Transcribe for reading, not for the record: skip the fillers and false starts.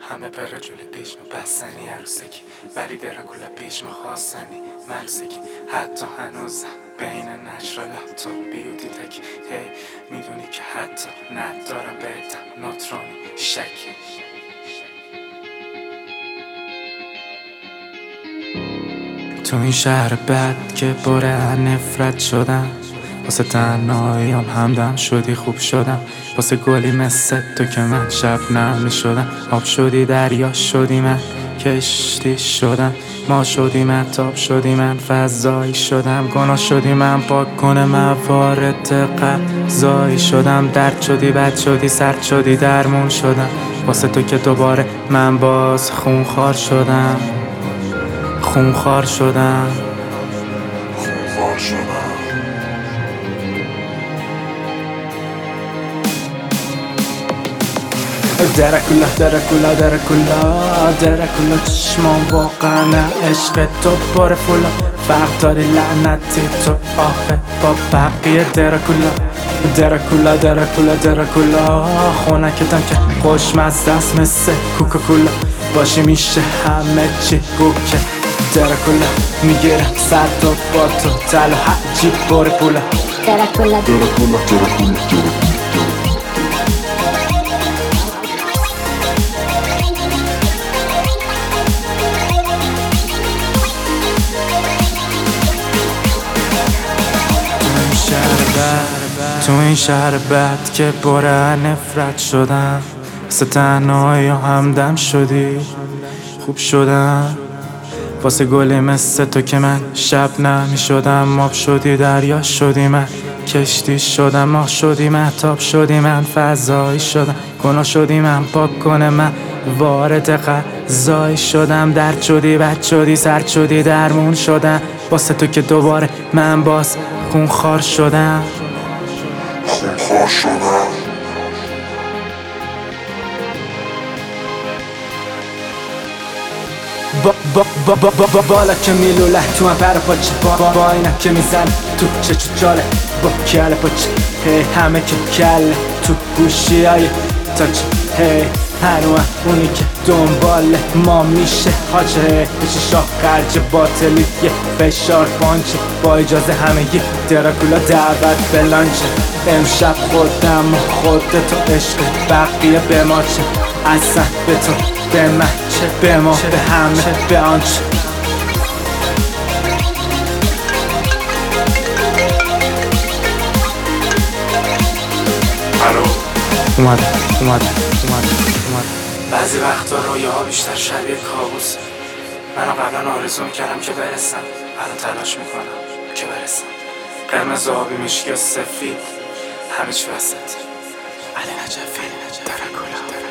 همه بره جلو پیش بستنی عروسکی ولی درکولا پیش خواستنی مرسکی حتی هنوزم بین نشرالا تو بیوتی تکی هی میدونی که حتی ندارم بهتم نوترونی شکی تو این شهر بد که پر نفرت شدم واسه تنهاییام همدم شدی خوب شدم واسه گلی مثل تو که من شبنم میشدم آب شدی دریا شدی من کشتی شدم ما شدی من تاب شدی من فضایی شدم گناه شدی من پاک کنه موارد قضایی شدم درد شدی بد شدی سرد شدی درمون شدم واسه تو که دوباره من باز خونخوار شدم خونخوار شدم درکولا درکولا درکولا درکولا چشمان واقعا عشق تو پر فولا فرق داری لعنتی تو آخه با بقیه درکولا درکولا درکولا درکولا خونکتم که خوشمزه است مثل کوکاکولا باشی میشه همه چی بوکه درکولا میگیرم سر تو با تو تل حجی بار پولا درکولا درکولا درکولا تو این شهر بد که پر نفرت شدم واسه تنهایی همدم شدی خوب شدم واسه گلی مثل تو که من شبنمی شدم آب شدی دریا شدی من کشتی شدم ماه شدی مهتاب شدی من فضایی شدم گناه شدی من پاک کنه من وارد قضایی شدم درد شدی بد شدی سرد شدی درمون شدم واسه تو که دوباره من باز خونخوار شدم بالا که میلوله تو هم پر پاچه با اینک که میزن تو چه جاله با کله پاچه هی همه که کله تو گوشی های تاچه هی هنوه اونی که دنبال ما میشه حاجه هی بشه شاه خرج باطلی یه فشار پانچه با اجازه همگی درکولا دعوت به لانچه امشب خودم و خودتو عشق بقیه به ما چه اصلا به تو به من چه به ما به همه به آنچه اومد بعضی وقتا رویاها بیشتر شبیه کابوس منو قبلا آرزو میکردم که برسم الان تلاش میکنم که برسم قرمز آبی مشکی و سفید همه چی وسط علی نجفی درکولا